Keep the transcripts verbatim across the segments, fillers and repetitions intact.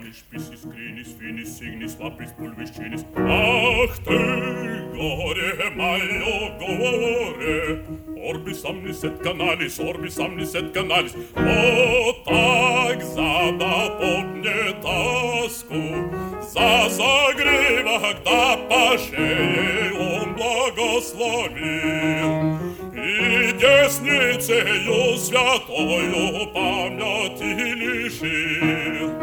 Agis, piscis, crinis, finis, signis, lapis, pulvis, cinis. Ах ты, горе мое, горе, Orbis omnis et canalis, orbis omnis et canalis. О, так задал мне тоску, за загривок да по шее он благословил. И десницею святою памяти лишил.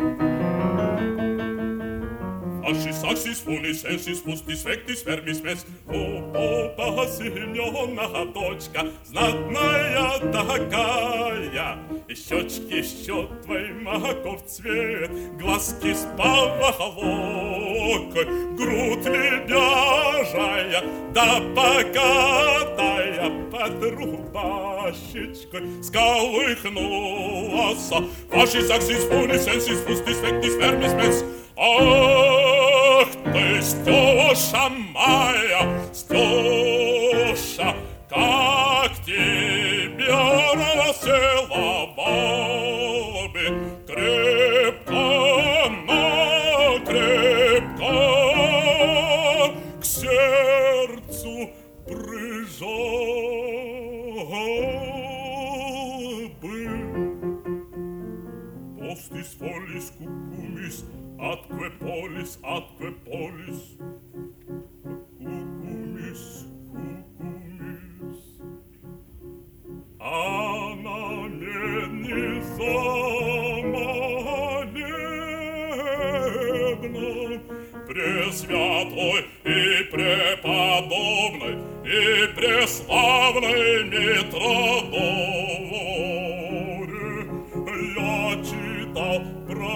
Ашис, аксис, фунис, энсис, пустис, вектис, вермис, мес. О, попа, сильнёна дочка, знатная такая. И щёчки, щёт твой маков цвет, глазки с поволокой, грудь лебяжая, да покатая под рубашечкой сколыхнулась. Ашис, аксис, фунис, энсис, пустис, вектис, вермис, мес. Ах ты, Стёша моя, Стёша, как тебя расцеловал бы крепко, накрепко, к сердцу прижал бы. Postis, follis, cucumis, atque polis, atque polis, cucumis, cucumis. Она медни замолебна, пресвятой и преподобной, и преславной Митродоре. Я читал про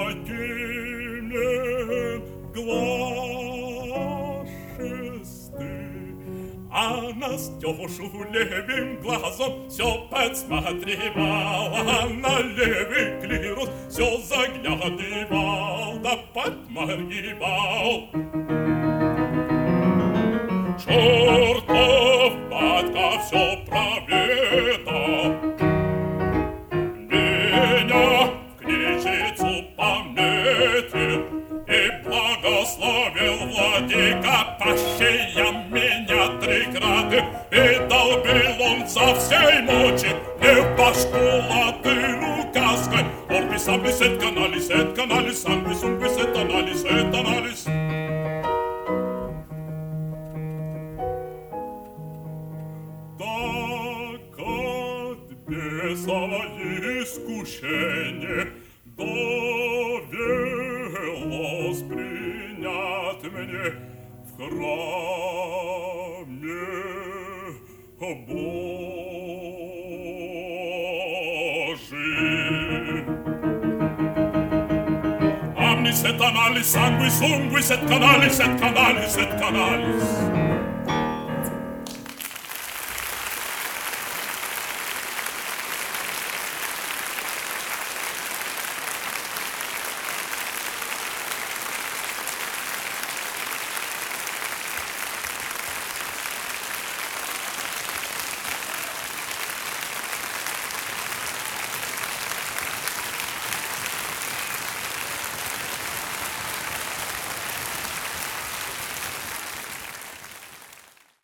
Кимен глаз шестый, а на Стёшу левым глазом всё подсматривал, а на левый клирус всё заглядывал, да подморгивал. Чёртов батька всё проведал, меня в книжицу пометил и благословил владыка пащия меня трикраты, и долбил он со всей мочи мне в башку латырю каской. Орбис, амбис, эт каналис, эт каналис, амбис, умбис, эт аналис, эт аналис. Так от бесова искушение довелось принять мне в храме Божьим. Amnis et analis, sanguis, unguis et canalis, et canalis, et canalis.